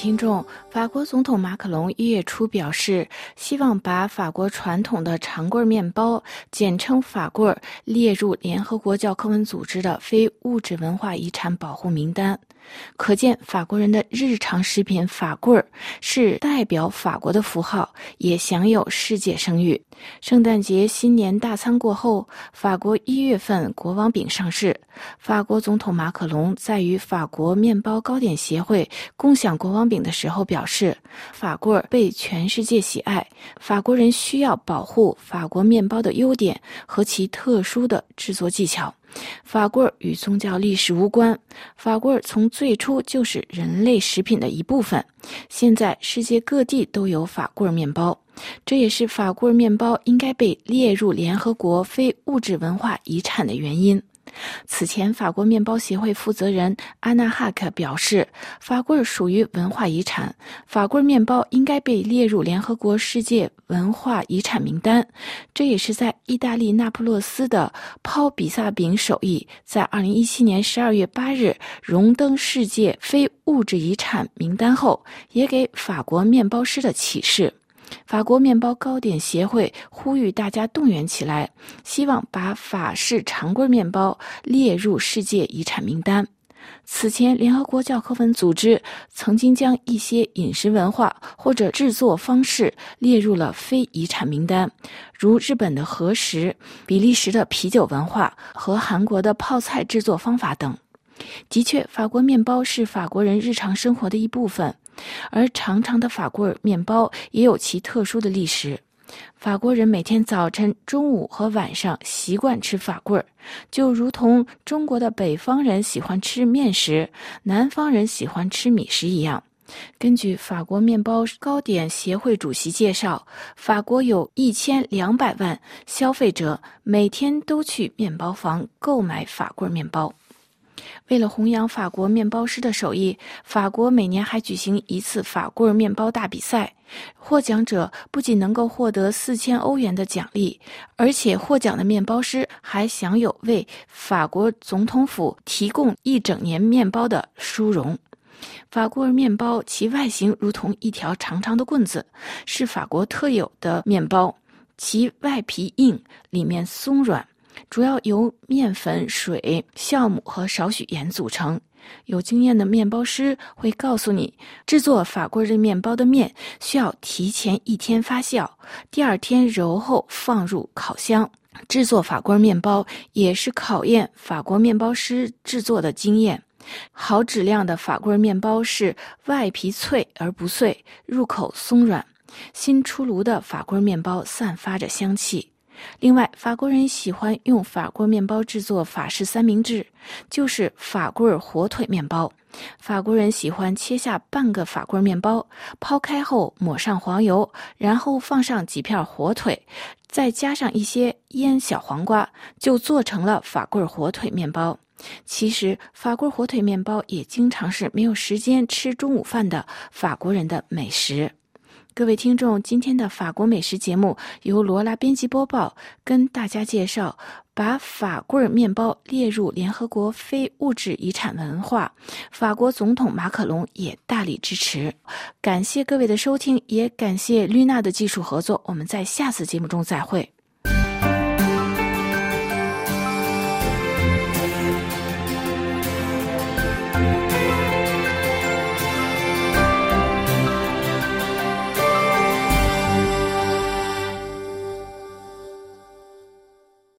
听众，法国总统马克龙1月初表示，希望把法国传统的长棍面包，简称法棍，列入联合国教科文组织的非物质文化遗产保护名单。可见法国人的日常食品法棍是代表法国的符号，也享有世界声誉。圣诞节新年大餐过后，法国1月份国王饼上市。法国总统马克龙在与法国面包糕点协会共享国王饼的时候表示，法棍被全世界喜爱，法国人需要保护法国面包的优点和其特殊的制作技巧。法棍与宗教历史无关，法棍从最初就是人类食品的一部分，现在世界各地都有法棍面包，这也是法棍面包应该被列入联合国非物质文化遗产的原因。此前，法国面包协会负责人安娜哈克表示，法棍属于文化遗产，法棍面包应该被列入联合国世界文化遗产名单。这也是在意大利那不勒斯的抛比萨饼手艺在2017年12月8日荣登世界非物质遗产名单后，也给法国面包师的启示。法国面包糕点协会呼吁大家动员起来，希望把法式长棍面包列入世界遗产名单。此前，联合国教科文组织曾经将一些饮食文化或者制作方式列入了非遗产名单，如日本的和食、比利时的啤酒文化和韩国的泡菜制作方法等。的确，法国面包是法国人日常生活的一部分，而长长的法棍面包也有其特殊的历史。法国人每天早晨、中午和晚上习惯吃法棍，就如同中国的北方人喜欢吃面食，南方人喜欢吃米食一样。根据法国面包糕点协会主席介绍，法国有1200万消费者每天都去面包房购买法棍面包。为了弘扬法国面包师的手艺，法国每年还举行一次法棍面包大比赛，获奖者不仅能够获得4000欧元的奖励，而且获奖的面包师还享有为法国总统府提供一整年面包的殊荣。法棍面包其外形如同一条长长的棍子，是法国特有的面包，其外皮硬，里面松软，主要由面粉、水、酵母和少许盐组成。有经验的面包师会告诉你，制作法棍面面包的面需要提前1天发酵，第2天揉后放入烤箱。制作法棍面包也是考验法国面包师制作的经验。好质量的法棍面包是外皮脆而不碎，入口松软。新出炉的法棍面包散发着香气。另外，法国人喜欢用法棍面包制作法式三明治，就是法棍火腿面包。法国人喜欢切下半个法棍面包，抛开后抹上黄油，然后放上几片火腿，再加上一些腌小黄瓜，就做成了法棍火腿面包。其实，法棍火腿面包也经常是没有时间吃中午饭的法国人的美食。各位听众，今天的法国美食节目由罗拉编辑播报，跟大家介绍把法棍面包列入联合国非物质遗产文化，法国总统马克龙也大力支持。感谢各位的收听，也感谢绿娜的技术合作，我们在下次节目中再会。